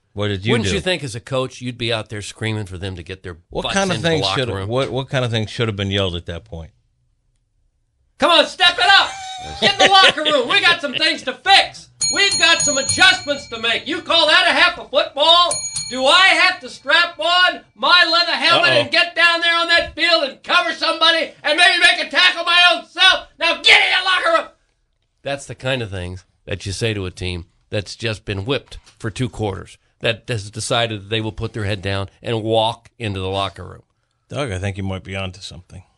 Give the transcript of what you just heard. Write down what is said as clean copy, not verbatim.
What did you Wouldn't do? you think as a coach you'd be out there screaming for them to get their What butts kind of into the things locker should room? what kind of things should have been yelled at that point? Come on, step it up. Get in the locker room. We got some things to fix. We've got some adjustments to make. You call that a half of football? Do I have to strap on my leather helmet and get down there on that field and cover somebody and maybe make a tackle my own self? Now get in the locker room. That's the kind of things that you say to a team that's just been whipped for 2 quarters, that has decided that they will put their head down and walk into the locker room. Doug, I think you might be onto something.